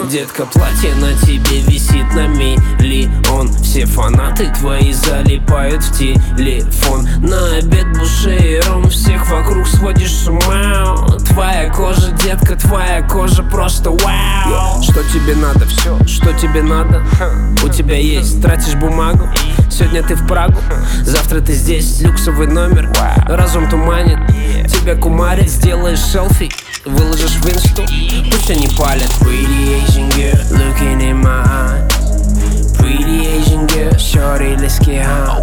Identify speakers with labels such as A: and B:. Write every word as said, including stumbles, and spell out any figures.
A: телефон. Детка, платье на тебе висит на миллион. Все фанаты твои залипают в телефон. На обед бушером всех вокруг сводишь с ума. Твоя кожа, детка, твоя кожа просто вау. Что тебе надо, все, что тебе надо, у тебя есть. Тратишь бумагу, сегодня ты в Прагу, завтра ты здесь, люксовый номер. Разум туманит, тебя кумарит. Сделаешь селфи, выложишь в инсту, пусть они палят. Pretty Asian girl, looking in my eyes. Pretty Asian girl, shorty, let's get high.